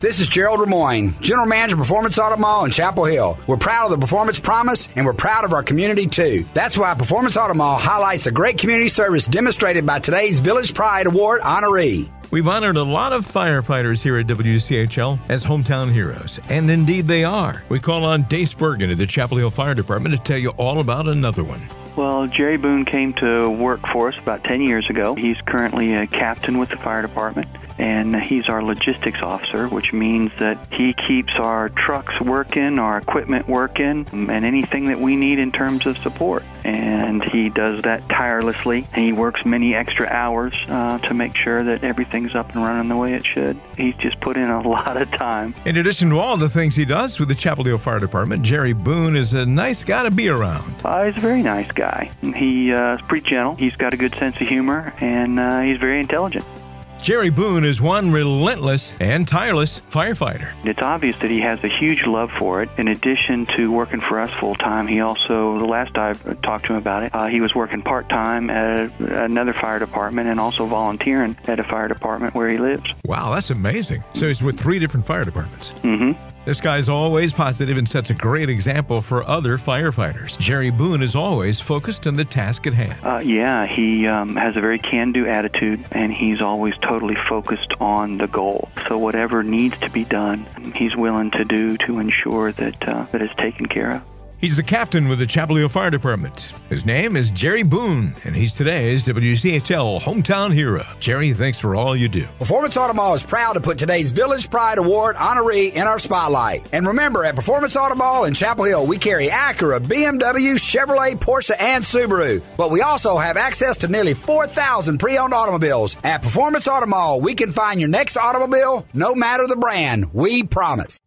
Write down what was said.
This is Gerald Remoyne, General Manager of Performance Auto Mall in Chapel Hill. We're proud of the Performance Promise, and we're proud of our community, too. That's why Performance Auto Mall highlights the great community service demonstrated by today's Village Pride Award honoree. We've honored a lot of firefighters here at WCHL as hometown heroes, and indeed they are. We call on Dace Bergen of the Chapel Hill Fire Department to tell you all about another one. Well, Jerry Boone came to work for us about 10 years ago. He's currently a captain with the fire department, and he's our logistics officer, which means that he keeps our trucks working, our equipment working, and anything that we need in terms of support. And he does that tirelessly. He works many extra hours to make sure that everything's up and running the way it should. He's just put in a lot of time. In addition to all the things he does with the Chapel Hill Fire Department, Jerry Boone is a nice guy to be around. He's a very nice guy. He's pretty gentle. He's got a good sense of humor, and he's very intelligent. Jerry Boone is one relentless and tireless firefighter. It's obvious that he has a huge love for it. In addition to working for us full-time, he also, the last I talked to him about it, he was working part-time at another fire department and also volunteering at a fire department where he lives. Wow, that's amazing. So he's with 3 different fire departments. Mm-hmm. This guy's always positive and sets a great example for other firefighters. Jerry Boone is always focused on the task at hand. He has a very can-do attitude, and he's always totally focused on the goal. So whatever needs to be done, he's willing to do to ensure that it's taken care of. He's the captain with the Chapel Hill Fire Department. His name is Jerry Boone, and he's today's WCHL Hometown Hero. Jerry, thanks for all you do. Performance Auto Mall is proud to put today's Village Pride Award honoree in our spotlight. And remember, at Performance Auto Mall in Chapel Hill, we carry Acura, BMW, Chevrolet, Porsche, and Subaru. But we also have access to nearly 4,000 pre-owned automobiles. At Performance Auto Mall, we can find your next automobile, no matter the brand. We promise.